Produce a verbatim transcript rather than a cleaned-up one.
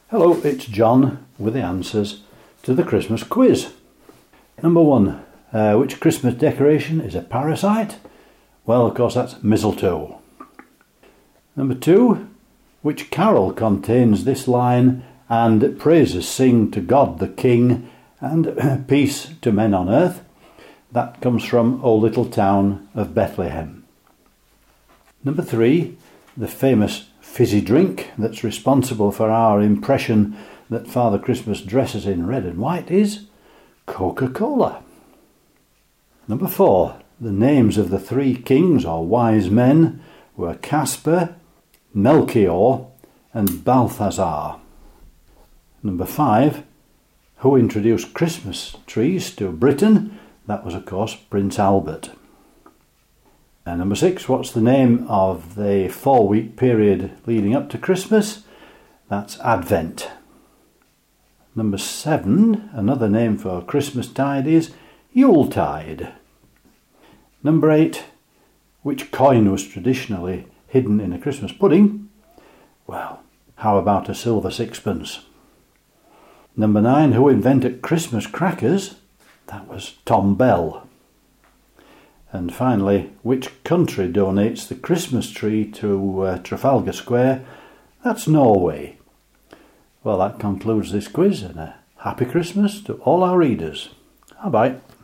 Hello, it's John with the answers to the Christmas quiz. Number one, uh, which Christmas decoration is a parasite? Well, of course, that's mistletoe. Number two, which carol contains this line, and praises sing to God the King, and peace to men on earth? That comes from O Little Town of Bethlehem. Number three, the famous fizzy drink that's responsible for our impression that Father Christmas dresses in red and white is Coca-Cola. Number four, the names of the three kings or wise men were Caspar, Melchior and Balthazar. Number five, who introduced Christmas trees to Britain? That was, of course, Prince Albert. And number six, what's the name of the four-week period leading up to Christmas? That's Advent. Number seven, another name for Christmastide is Yuletide. Number eight, which coin was traditionally hidden in a Christmas pudding? Well, how about a silver sixpence? Number nine, who invented Christmas crackers? That was Tom Bell. And finally, which country donates the Christmas tree to uh, Trafalgar Square? That's Norway. Well, that concludes this quiz, and a happy Christmas to all our readers. Bye-bye.